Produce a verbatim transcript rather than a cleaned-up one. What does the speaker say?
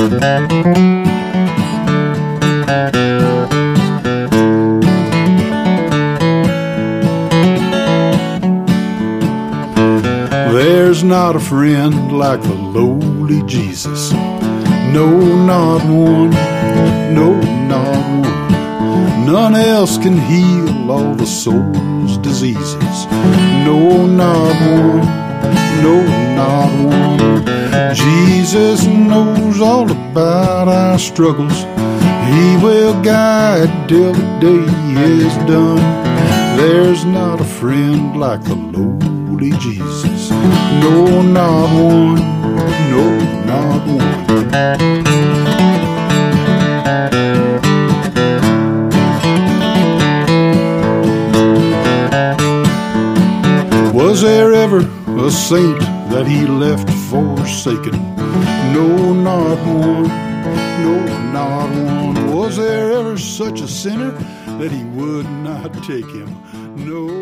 There's not a friend like the lowly Jesus. No, not one. No, not one. None else can heal all the soul's diseases. No, not one. No, not one. Jesus knows all about our struggles. He will guide till the day is done. There's not a friend like the lowly Jesus. No, not one. No, not one. Was there ever a saint that he left forsaken? No, not one. No, not one. Was there ever such a sinner that he would not take him? No,